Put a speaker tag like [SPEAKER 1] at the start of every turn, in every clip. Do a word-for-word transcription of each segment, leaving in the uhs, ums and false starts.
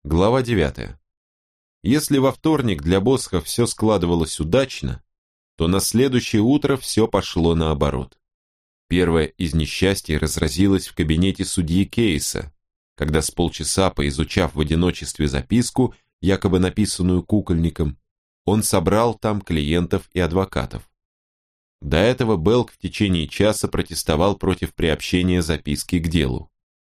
[SPEAKER 1] Глава девятая. Если во вторник для Босха все складывалось удачно, то на следующее утро все пошло наоборот. Первое из несчастий разразилось в кабинете судьи Кейса, когда с полчаса, поизучав в одиночестве записку, якобы написанную кукольником, он собрал там клиентов и адвокатов. До этого Белк в течение часа протестовал против приобщения записки к делу.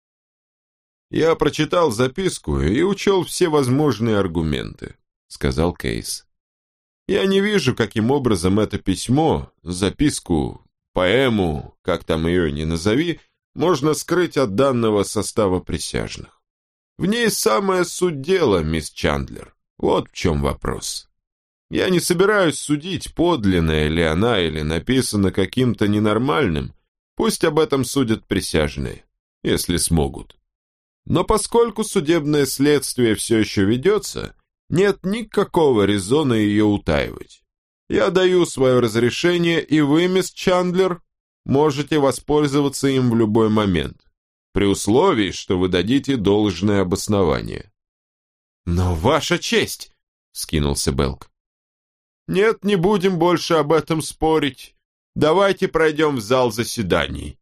[SPEAKER 2] «Я прочитал записку и учел все возможные аргументы», — сказал Кейс. «Я не вижу, каким образом это письмо, записку, поэму, как там ее ни назови, можно скрыть от данного состава присяжных. В ней самая суть дела, мисс Чандлер. Вот в чем вопрос. Я не собираюсь судить, подлинная ли она или написана каким-то ненормальным, пусть об этом судят присяжные, если смогут. Но поскольку судебное следствие все еще ведется, нет никакого резона ее утаивать. Я даю свое разрешение, и вы, мисс Чандлер, можете воспользоваться им в любой момент, при условии, что вы дадите должное обоснование».
[SPEAKER 1] «Но ваша честь!» — вскинулся Белк.
[SPEAKER 2] «Нет, не будем больше об этом спорить. Давайте пройдем в зал заседаний».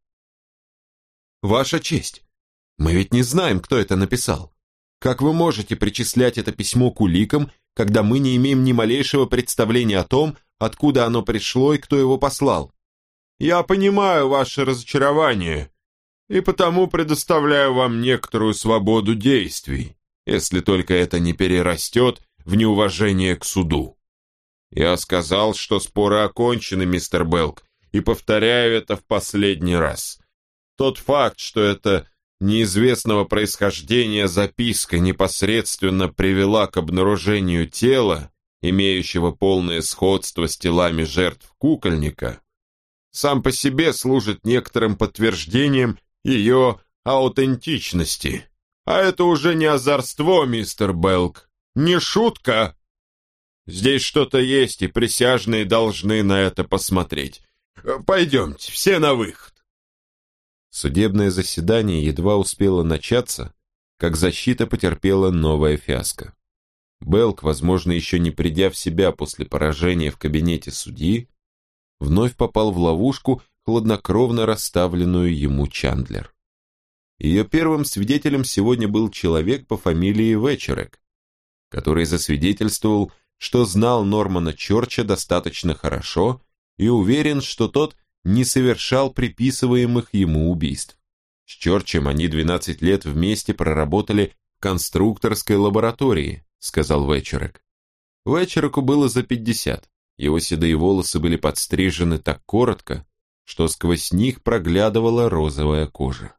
[SPEAKER 1] «Ваша честь! Мы ведь не знаем, кто это написал. Как вы можете причислять это письмо к уликам, когда мы не имеем ни малейшего представления о том, откуда оно пришло и кто его послал?»
[SPEAKER 2] «Я понимаю ваше разочарование, и потому предоставляю вам некоторую свободу действий, если только это не перерастет в неуважение к суду. Я сказал, что споры окончены, мистер Белк, и повторяю это в последний раз. Тот факт, что это неизвестного происхождения записка непосредственно привела к обнаружению тела, имеющего полное сходство с телами жертв кукольника, сам по себе служит некоторым подтверждением ее аутентичности. А это уже не озорство, мистер Белк, не шутка. Здесь что-то есть, и присяжные должны на это посмотреть. Пойдемте, все на выход».
[SPEAKER 1] Судебное заседание едва успело начаться, как защита потерпела новое фиаско. Белк, возможно, еще не придя в себя после поражения в кабинете судьи, вновь попал в ловушку, хладнокровно расставленную ему Чандлер. Ее первым свидетелем сегодня был человек по фамилии Вечерек, который засвидетельствовал, что знал Нормана Чорча достаточно хорошо и уверен, что тот не совершал приписываемых ему убийств. С Чорчем они двенадцать лет вместе проработали в конструкторской лаборатории, сказал Вечерек. Вечереку было за пятьдесят, его седые волосы были подстрижены так коротко, что сквозь них проглядывала розовая кожа.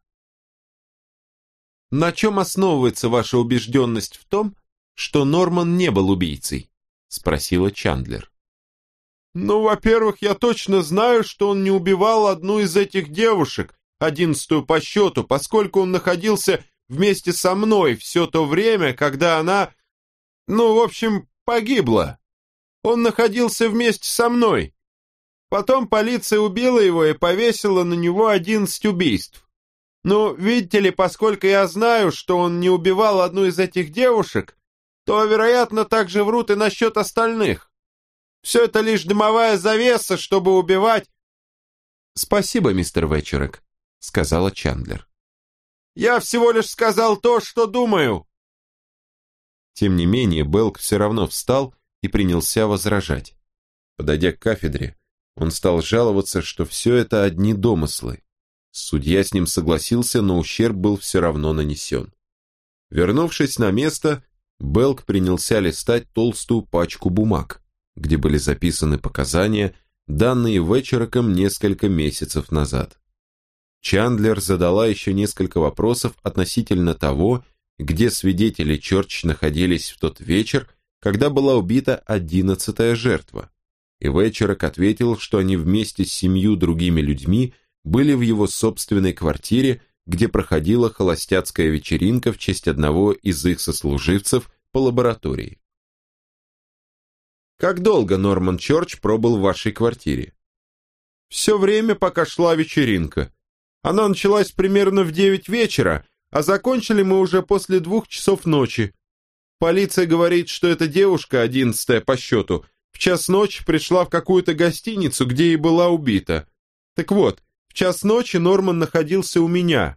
[SPEAKER 1] «На чем основывается ваша убежденность в том, что Норман не был убийцей?» — спросила Чандлер.
[SPEAKER 2] «Ну, во-первых, я точно знаю, что он не убивал одну из этих девушек, одиннадцатую по счету, поскольку он находился вместе со мной все то время, когда она, ну, в общем, погибла. Он находился вместе со мной. Потом полиция убила его и повесила на него одиннадцать убийств. Ну, видите ли, поскольку я знаю, что он не убивал одну из этих девушек, то, вероятно, также врут и насчет остальных. Все это лишь дымовая завеса, чтобы убивать...»
[SPEAKER 1] «Спасибо, мистер Вечерек», — сказала Чандлер.
[SPEAKER 2] «Я всего лишь сказал то, что думаю».
[SPEAKER 1] Тем не менее, Белк все равно встал и принялся возражать. Подойдя к кафедре, он стал жаловаться, что все это одни домыслы. Судья с ним согласился, но ущерб был все равно нанесен. Вернувшись на место, Белк принялся листать толстую пачку бумаг, где были записаны показания, данные Вечереком несколько месяцев назад. Чандлер задала еще несколько вопросов относительно того, где свидетели Чорч находились в тот вечер, когда была убита одиннадцатая жертва, и Вечерек ответил, что они вместе с семью другими людьми были в его собственной квартире, где проходила холостяцкая вечеринка в честь одного из их сослуживцев по лаборатории. «Как долго Норман Чорч пробыл в вашей квартире?»
[SPEAKER 2] «Все время, пока шла вечеринка. Она началась примерно в девять вечера, а закончили мы уже после двух часов ночи. полиция говорит, что эта девушка, одиннадцатая по счету, в час ночи пришла в какую-то гостиницу, где и была убита. Так вот, в час ночи Норман находился у меня».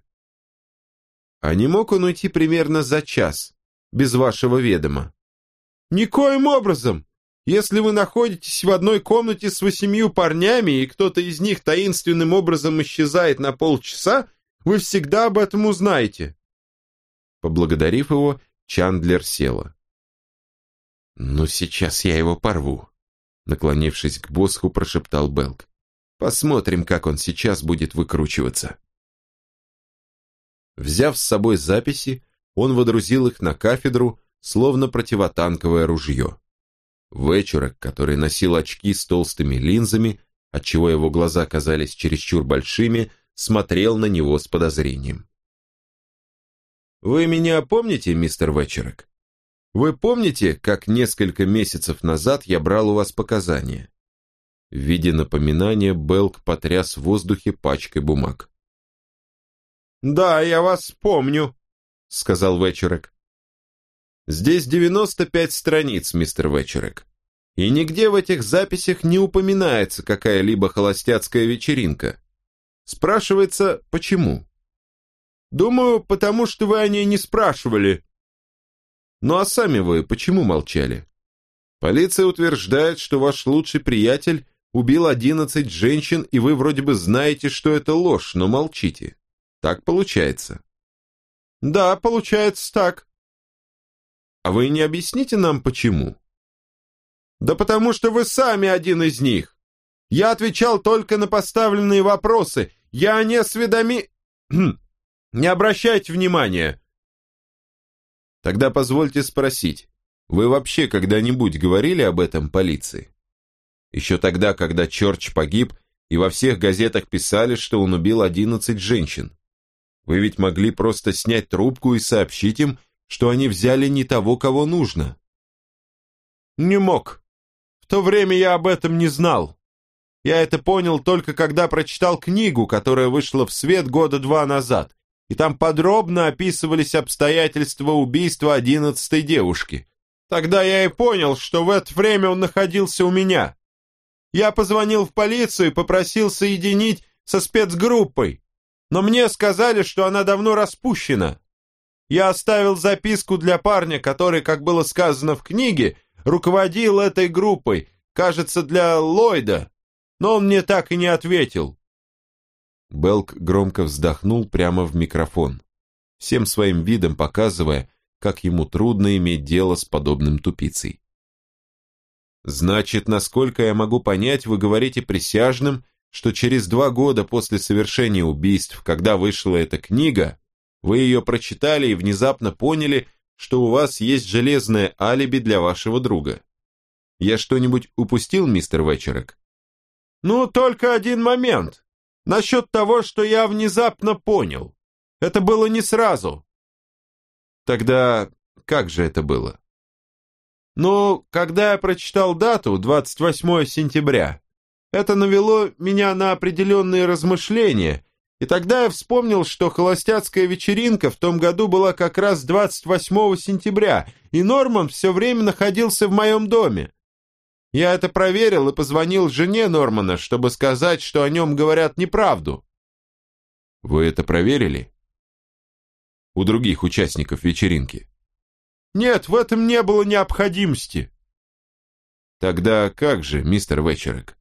[SPEAKER 1] «А не мог он уйти примерно за час, без вашего ведома?»
[SPEAKER 2] «Никоим образом! Если вы находитесь в одной комнате с восемью парнями, и кто-то из них таинственным образом исчезает на полчаса, вы всегда об этом узнаете».
[SPEAKER 1] Поблагодарив его, Чандлер села. «Ну, сейчас я его порву», — наклонившись к Босху, прошептал Белк. «Посмотрим, как он сейчас будет выкручиваться». Взяв с собой записи, он водрузил их на кафедру, словно противотанковое ружье. Вечерок, который носил очки с толстыми линзами, отчего его глаза казались чересчур большими, смотрел на него с подозрением. «Вы меня помните, мистер Вечерок? Вы помните, как несколько месяцев назад я брал у вас показания?» В виде напоминания Белк потряс в воздухе пачкой бумаг.
[SPEAKER 2] «Да, я вас помню», — сказал Вечерок.
[SPEAKER 1] «Здесь девяносто пять страниц, мистер Вечерок, и нигде в этих записях не упоминается какая-либо холостяцкая вечеринка. Спрашивается, почему?»
[SPEAKER 2] «Думаю, потому что вы о ней не спрашивали».
[SPEAKER 1] «Ну а сами вы почему молчали? Полиция утверждает, что ваш лучший приятель убил одиннадцать женщин, и вы вроде бы знаете, что это ложь, но молчите. Так получается?»
[SPEAKER 2] «Да, получается так».
[SPEAKER 1] «А вы не объясните нам, почему?»
[SPEAKER 2] «Да потому что вы сами один из них. Я отвечал только на поставленные вопросы. Я не осведоми... Не обращайте внимания».
[SPEAKER 1] «Тогда позвольте спросить, вы вообще когда-нибудь говорили об этом полиции? Еще тогда, когда Чорч погиб, и во всех газетах писали, что он убил одиннадцать женщин. Вы ведь могли просто снять трубку и сообщить им, что они взяли не того, кого нужно».
[SPEAKER 2] «Не мог. В то время я об этом не знал. Я это понял только когда прочитал книгу, которая вышла в свет года два назад, и там подробно описывались обстоятельства убийства одиннадцатой девушки. Тогда я и понял, что в это время он находился у меня. Я позвонил в полицию и попросил соединить со спецгруппой, но мне сказали, что она давно распущена. Я оставил записку для парня, который, как было сказано в книге, руководил этой группой, кажется, для Ллойда, но он мне так и не ответил».
[SPEAKER 1] Белк громко вздохнул прямо в микрофон, всем своим видом показывая, как ему трудно иметь дело с подобным тупицей. «Значит, насколько я могу понять, вы говорите присяжным, что через два года после совершения убийств, когда вышла эта книга, вы ее прочитали и внезапно поняли, что у вас есть железное алиби для вашего друга. Я что-нибудь упустил, мистер Вечерок?»
[SPEAKER 2] «Ну, только один момент. Насчет того, что я внезапно понял. Это было не сразу».
[SPEAKER 1] «Тогда как же это было?»
[SPEAKER 2] «Ну, когда я прочитал дату, двадцать восьмое сентября, это навело меня на определенные размышления, и тогда я вспомнил, что холостяцкая вечеринка в том году была как раз двадцать восьмого сентября, и Норман все время находился в моем доме. Я это проверил и позвонил жене Нормана, чтобы сказать, что о нем говорят неправду».
[SPEAKER 1] «Вы это проверили? У других участников вечеринки?»
[SPEAKER 2] «Нет, в этом не было необходимости».
[SPEAKER 1] «Тогда как же, мистер Вечерок?»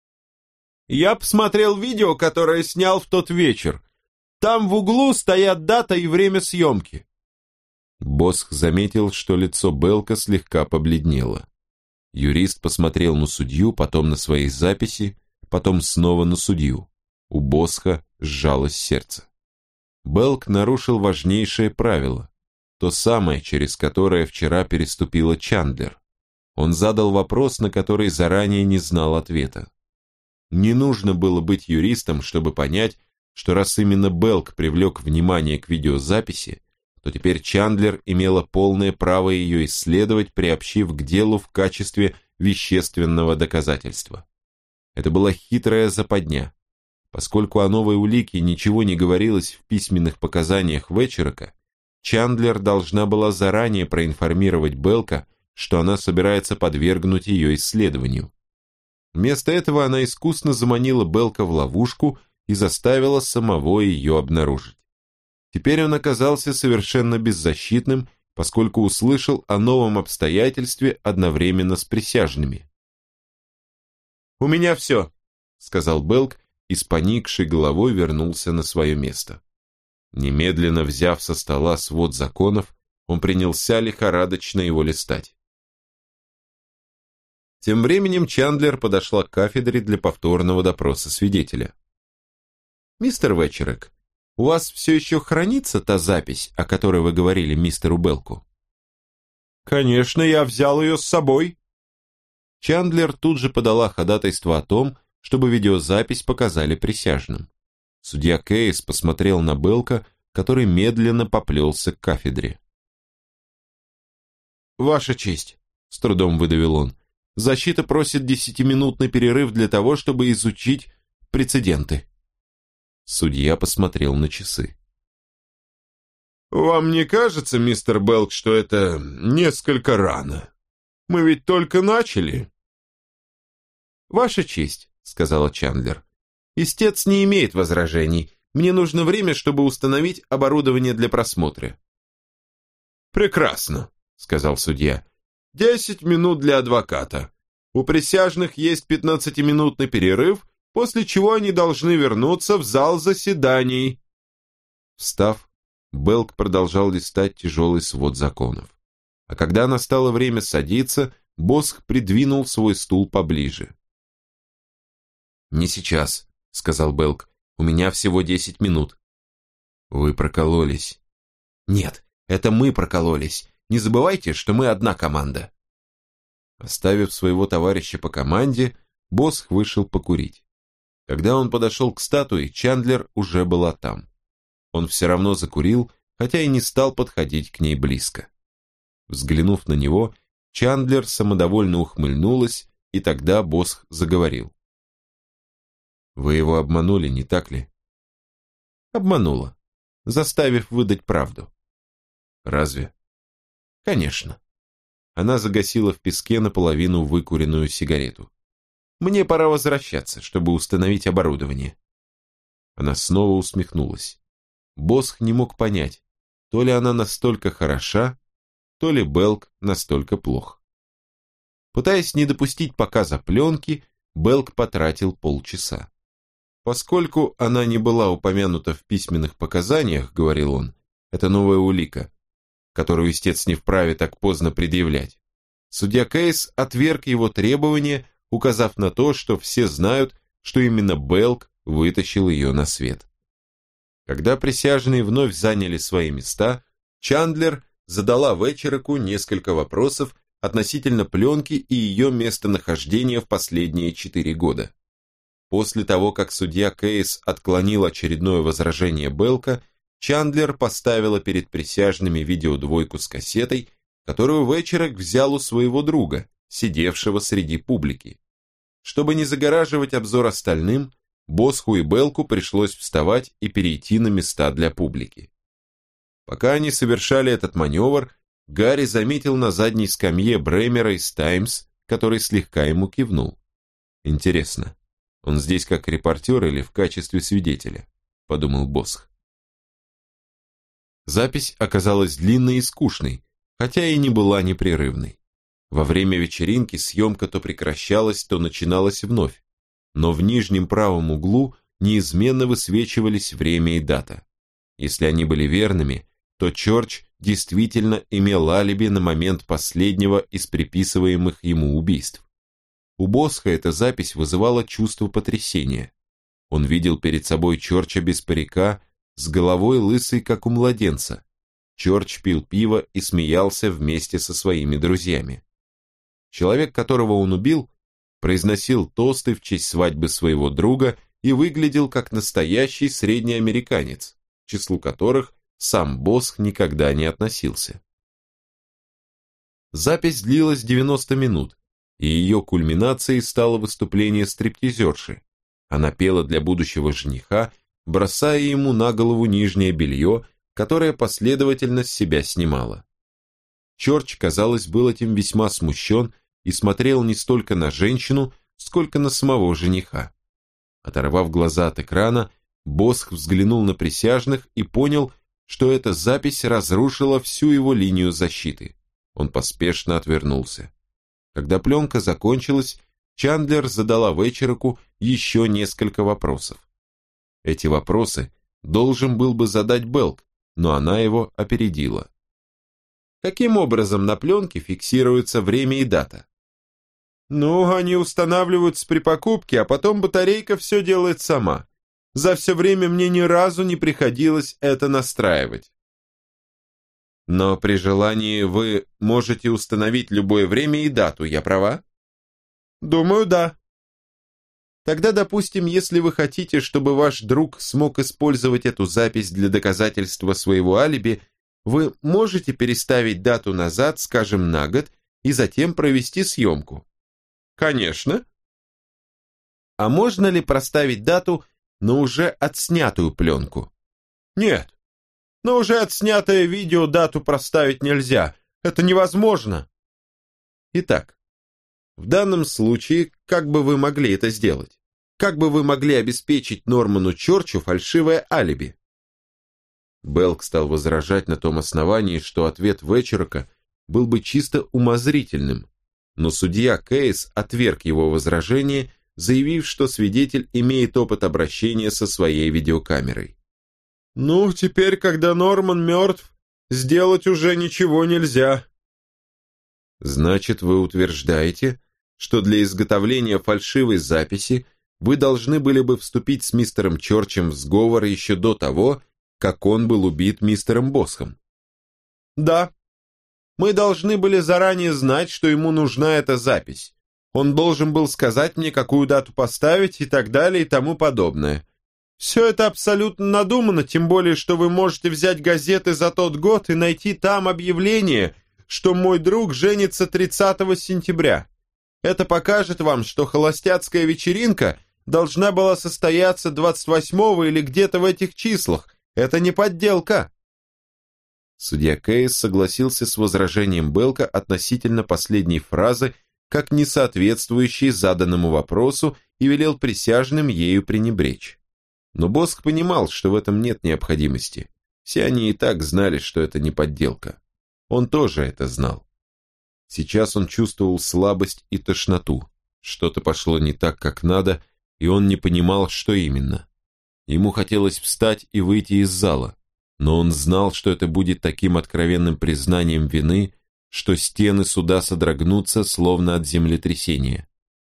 [SPEAKER 2] «Я посмотрел видео, которое снял в тот вечер. Там в углу стоят дата и время съемки».
[SPEAKER 1] Босх заметил, что лицо Белка слегка побледнело. Юрист посмотрел на судью, потом на свои записи, потом снова на судью. У Босха сжалось сердце. Белк нарушил важнейшее правило, то самое, через которое вчера переступила Чандлер. Он задал вопрос, на который заранее не знал ответа. Не нужно было быть юристом, чтобы понять, что раз именно Белк привлек внимание к видеозаписи, то теперь Чандлер имела полное право ее исследовать, приобщив к делу в качестве вещественного доказательства. Это была хитрая западня. Поскольку о новой улике ничего не говорилось в письменных показаниях Вечерока, Чандлер должна была заранее проинформировать Белка, что она собирается подвергнуть ее исследованию. Вместо этого она искусно заманила Белка в ловушку и заставила самого ее обнаружить. Теперь он оказался совершенно беззащитным, поскольку услышал о новом обстоятельстве одновременно с присяжными. «У меня все», — сказал Белк и с поникшей головой вернулся на свое место. Немедленно взяв со стола свод законов, он принялся лихорадочно его листать. Тем временем Чандлер подошла к кафедре для повторного допроса свидетеля. «Мистер Вечерек, у вас все еще хранится та запись, о которой вы говорили мистеру Белку?»
[SPEAKER 2] «Конечно, я взял ее с собой».
[SPEAKER 1] Чандлер тут же подала ходатайство о том, чтобы видеозапись показали присяжным. Судья Кейс посмотрел на Белка, который медленно поплелся к кафедре. «Ваша честь», — с трудом выдавил он, — «защита просит десятиминутный перерыв для того, чтобы изучить прецеденты». Судья посмотрел на часы.
[SPEAKER 2] «Вам не кажется, мистер Белк, что это несколько рано? Мы ведь только начали».
[SPEAKER 1] «Ваша честь», — сказала Чандлер, — «истец не имеет возражений. Мне нужно время, чтобы установить оборудование для просмотра».
[SPEAKER 2] «Прекрасно», — сказал судья. «Десять минут для адвоката. У присяжных есть пятнадцатиминутный перерыв, после чего они должны вернуться в зал заседаний».
[SPEAKER 1] Встав, Белк продолжал листать тяжелый свод законов. А когда настало время садиться, Босх придвинул свой стул поближе. «Не сейчас», — сказал Белк. «У меня всего десять минут». «Вы прокололись». «Нет, это мы прокололись. Не забывайте, что мы одна команда». Оставив своего товарища по команде, Босх вышел покурить. Когда он подошел к статуе, Чандлер уже была там. Он все равно закурил, хотя и не стал подходить к ней близко. Взглянув на него, Чандлер самодовольно ухмыльнулась, и тогда Босх заговорил. «Вы его обманули, не так ли?» «Обманула, заставив выдать правду». «Разве?» «Конечно». Она загасила в песке наполовину выкуренную сигарету. «Мне пора возвращаться, чтобы установить оборудование». Она снова усмехнулась. Босх не мог понять, то ли она настолько хороша, то ли Белк настолько плох. Пытаясь не допустить показа пленки, Белк потратил полчаса. Поскольку она не была упомянута в письменных показаниях, говорил он, это новая улика, которую истец не вправе так поздно предъявлять. Судья Кейс отверг его требования, указав на то, что все знают, что именно Белк вытащил ее на свет. Когда присяжные вновь заняли свои места, Чандлер задала Вечереку несколько вопросов относительно пленки и ее местонахождения в последние четыре года. После того, как судья Кейс отклонил очередное возражение Белка, Чандлер поставила перед присяжными видеодвойку с кассетой, которую Вечерек взял у своего друга, сидевшего среди публики. Чтобы не загораживать обзор остальным, Босху и Белку пришлось вставать и перейти на места для публики. Пока они совершали этот маневр, Гарри заметил на задней скамье Бремера из «Таймс», который слегка ему кивнул. «Интересно, он здесь как репортер или в качестве свидетеля?» – подумал Босх. Запись оказалась длинной и скучной, хотя и не была непрерывной. Во время вечеринки съемка то прекращалась, то начиналась вновь, но в нижнем правом углу неизменно высвечивались время и дата. Если они были верными, то Чорч действительно имел алиби на момент последнего из приписываемых ему убийств. У Босха эта запись вызывала чувство потрясения. Он видел перед собой Чорча без парика, с головой лысой, как у младенца. Чорч пил пиво и смеялся вместе со своими друзьями. Человек, которого он убил, произносил тосты в честь свадьбы своего друга и выглядел как настоящий средний американец, к числу которых сам Босх никогда не относился. Запись длилась девяносто минут, и ее кульминацией стало выступление стриптизерши. Она пела для будущего жениха, бросая ему на голову нижнее белье, которая последовательно с себя снимала. Чорч, казалось, был этим весьма смущен и смотрел не столько на женщину, сколько на самого жениха. Оторвав глаза от экрана, Босх взглянул на присяжных и понял, что эта запись разрушила всю его линию защиты. Он поспешно отвернулся. Когда пленка закончилась, Чандлер задала Вечероку еще несколько вопросов. Эти вопросы должен был бы задать Белк, но она его опередила. Каким образом на пленке фиксируется время и дата? Ну, они устанавливаются при покупке, а потом батарейка все делает сама. За все время мне ни разу не приходилось это настраивать. Но при желании вы можете установить любое время и дату, я права? Думаю, да. Тогда, допустим, если вы хотите, чтобы ваш друг смог использовать эту запись для доказательства своего алиби, вы можете переставить дату назад, скажем, на год, и затем провести съемку. Конечно. А можно ли проставить дату на уже отснятую пленку? Нет. На уже отснятое видео дату проставить нельзя. Это невозможно. Итак, в данном случае, как бы вы могли это сделать? Как бы вы могли обеспечить Норману Чорчу фальшивое алиби? Белк стал возражать на том основании, что ответ Вечерока был бы чисто умозрительным, но судья Кейс отверг его возражение, заявив, что свидетель имеет опыт обращения со своей видеокамерой. «Ну, теперь, когда Норман мертв, сделать уже ничего нельзя». «Значит, вы утверждаете, что для изготовления фальшивой записи вы должны были бы вступить с мистером Чорчем в сговор еще до того, как он был убит мистером Босхом?» «Да. Мы должны были заранее знать, что ему нужна эта запись. Он должен был сказать мне, какую дату поставить и так далее и тому подобное. Все это абсолютно надумано, тем более, что вы можете взять газеты за тот год и найти там объявление, что мой друг женится тридцатого сентября. Это покажет вам, что холостяцкая вечеринка должна была состояться двадцать восьмого или где-то в этих числах. Это не подделка». Судья Кейс согласился с возражением Белка относительно последней фразы, как не соответствующей заданному вопросу, и велел присяжным ею пренебречь. Но Босх понимал, что в этом нет необходимости. Все они и так знали, что это не подделка. Он тоже это знал. Сейчас он чувствовал слабость и тошноту. Что-то пошло не так, как надо, и он не понимал, что именно. Ему хотелось встать и выйти из зала, но он знал, что это будет таким откровенным признанием вины, что стены суда содрогнутся, словно от землетрясения.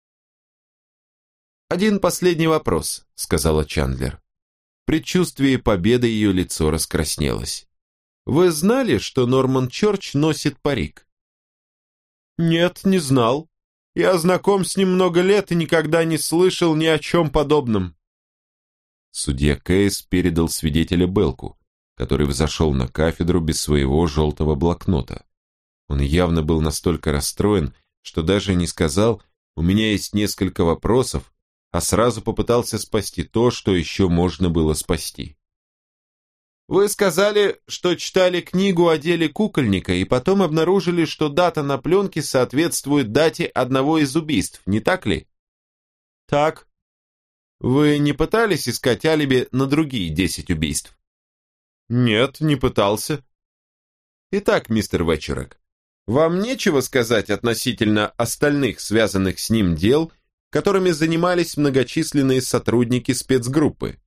[SPEAKER 1] «Один последний вопрос», — сказала Чандлер. В предчувствии победы ее лицо раскраснелось. «Вы знали, что Норман Чорч носит парик?» «Нет, не знал. Я знаком с ним много лет и никогда не слышал ни о чем подобном». Судья Кейс передал свидетеля Белку, который взошел на кафедру без своего желтого блокнота. Он явно был настолько расстроен, что даже не сказал «у меня есть несколько вопросов», а сразу попытался спасти то, что еще можно было спасти. «Вы сказали, что читали книгу о деле кукольника и потом обнаружили, что дата на пленке соответствует дате одного из убийств, не так ли?» «Так». «Вы не пытались искать алиби на другие десять убийств?» «Нет, не пытался». «Итак, мистер Вечерок, вам нечего сказать относительно остальных связанных с ним дел, которыми занимались многочисленные сотрудники спецгруппы?»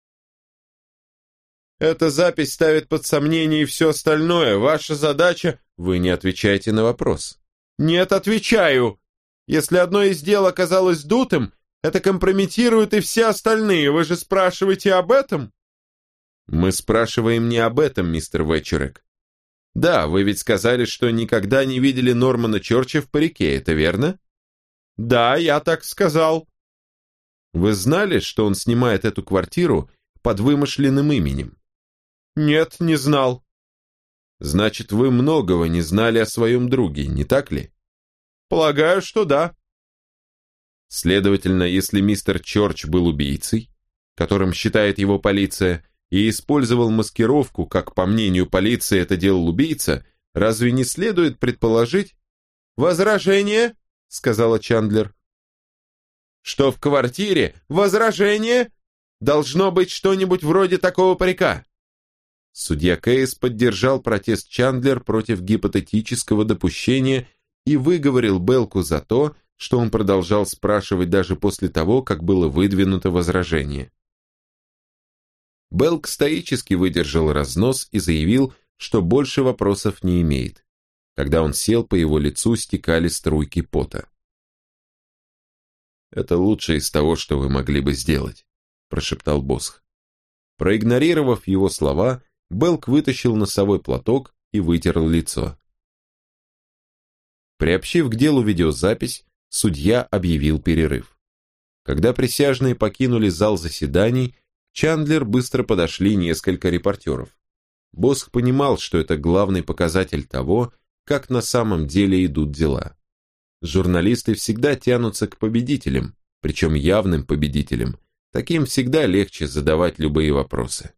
[SPEAKER 1] «Эта запись ставит под сомнение и все остальное. Ваша задача...» «Вы не отвечаете на вопрос». «Нет, отвечаю. Если одно из дел оказалось дутым, это компрометирует и все остальные. Вы же спрашиваете об этом?» «Мы спрашиваем не об этом, мистер Вечерек. Да, вы ведь сказали, что никогда не видели Нормана Чорча в парике, это верно?» «Да, я так сказал». «Вы знали, что он снимает эту квартиру под вымышленным именем?» «Нет, не знал». «Значит, вы многого не знали о своем друге, не так ли?» «Полагаю, что да». «Следовательно, если мистер Чорч был убийцей, которым считает его полиция, и использовал маскировку, как, по мнению полиции, это делал убийца, разве не следует предположить... «Возражение?» — сказала Чандлер. «Что в квартире? Возражение? Должно быть что-нибудь вроде такого парика». Судья Кейс поддержал протест Чандлер против гипотетического допущения и выговорил Белку за то, что он продолжал спрашивать даже после того, как было выдвинуто возражение. Белк стоически выдержал разнос и заявил, что больше вопросов не имеет. Когда он сел, по его лицу стекали струйки пота. «Это лучшее из того, что вы могли бы сделать», – прошептал Босх. Проигнорировав его слова, Белк вытащил носовой платок и вытер лицо. Приобщив к делу видеозапись, судья объявил перерыв. Когда присяжные покинули зал заседаний, к Чандлер быстро подошли несколько репортеров. Босх понимал, что это главный показатель того, как на самом деле идут дела. Журналисты всегда тянутся к победителям, причем явным победителям. Таким всегда легче задавать любые вопросы.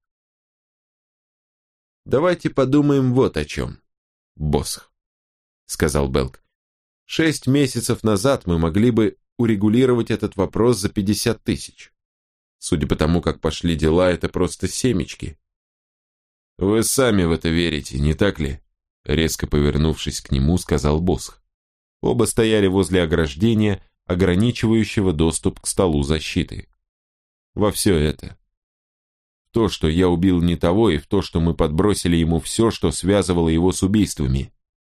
[SPEAKER 1] «Давайте подумаем вот о чем, Босх», — сказал Белк. «Шесть месяцев назад мы могли бы урегулировать этот вопрос за пятьдесят тысяч. Судя по тому, как пошли дела, это просто семечки». «Вы сами в это верите, не так ли?» Резко повернувшись к нему, сказал Босх. Оба стояли возле ограждения, ограничивающего доступ к столу защиты. «Во все это. В то, что я убил не того, и в то, что мы подбросили ему все, что связывало его с убийствами».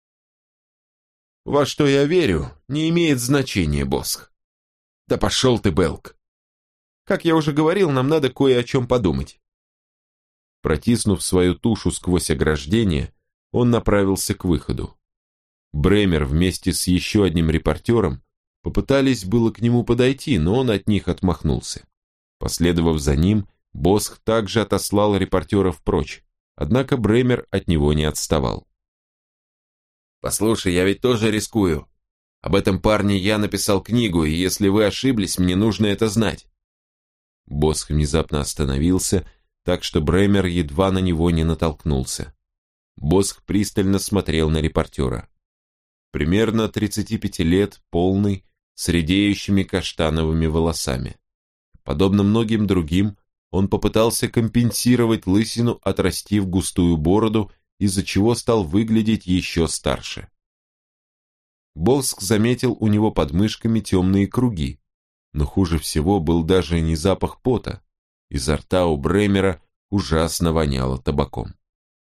[SPEAKER 1] «Во что я верю, не имеет значения, Босх». «Да пошел ты, Белк!» «Как я уже говорил, нам надо кое о чем подумать». Протиснув свою тушу сквозь ограждение, он направился к выходу. Бремер вместе с еще одним репортером попытались было к нему подойти, но он от них отмахнулся. Последовав за ним, Босх также отослал репортеров прочь, однако Бремер от него не отставал. «Послушай, я ведь тоже рискую. Об этом парне я написал книгу, и если вы ошиблись, мне нужно это знать». Босх внезапно остановился, так что Бремер едва на него не натолкнулся. Босх пристально смотрел на репортера. Примерно тридцати пяти лет, полный, с редеющими каштановыми волосами. Подобно многим другим, он попытался компенсировать лысину, отрастив густую бороду, из-за чего стал выглядеть еще старше. Босх заметил у него под мышками темные круги, но хуже всего был даже не запах пота. Изо рта у Бремера ужасно воняло табаком.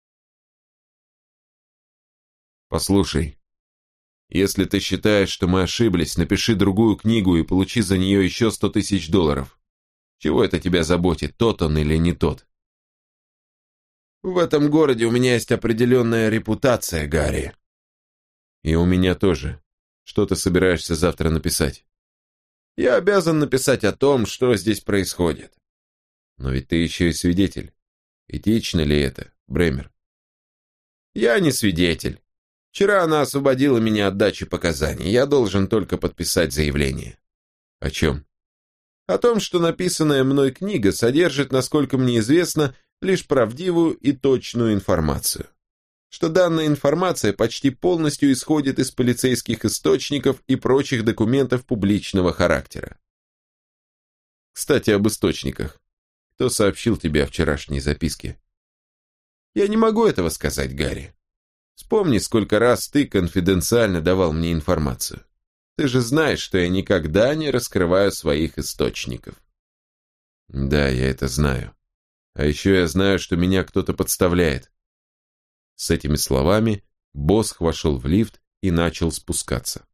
[SPEAKER 1] «Послушай, если ты считаешь, что мы ошиблись, напиши другую книгу и получи за нее еще сто тысяч долларов. Чего это тебя заботит, тот он или не тот?» «В этом городе у меня есть определенная репутация, Гарри». «И у меня тоже. Что ты собираешься завтра написать?» «Я обязан написать о том, что здесь происходит». «Но ведь ты еще и свидетель. Этично ли это, Бремер?» «Я не свидетель. Вчера она освободила меня от дачи показаний. Я должен только подписать заявление». «О чем?» «О том, что написанная мной книга содержит, насколько мне известно, лишь правдивую и точную информацию. Что данная информация почти полностью исходит из полицейских источников и прочих документов публичного характера». «Кстати, об источниках. Кто сообщил тебе о вчерашней записке?» «Я не могу этого сказать, Гарри. Вспомни, сколько раз ты конфиденциально давал мне информацию. Ты же знаешь, что я никогда не раскрываю своих источников». «Да, я это знаю. А еще я знаю, что меня кто-то подставляет». С этими словами Босх вошел в лифт и начал спускаться.